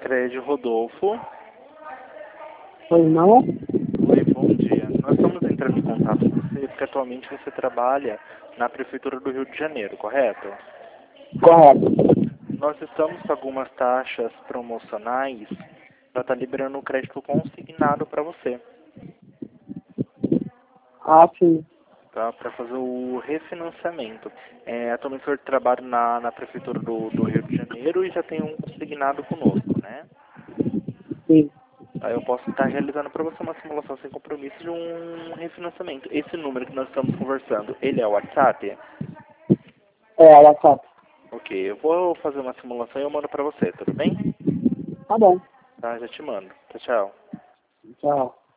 Sicredi Rodolfo. Pois não? Oi, bom dia. Nós estamos entrando em contato com você porque atualmente você trabalha na Prefeitura do Rio de Janeiro, correto? Correto. Nós estamos com algumas taxas promocionais para estar liberando o crédito consignado para você, Ah, sim. tá? Para fazer o refinanciamento. Atualmente o senhor trabalha na Prefeitura do Rio de Janeiro e já tem um consignado conosco, né? Sim. Aí eu posso estar realizando para você uma simulação sem compromisso de um refinanciamento. Esse número que nós estamos conversando, ele é o WhatsApp? É, WhatsApp. Ok, eu vou fazer uma simulação e eu mando para você, tudo bem? Tá bom. Tá, já te mando. Tchau, tchau. Tchau.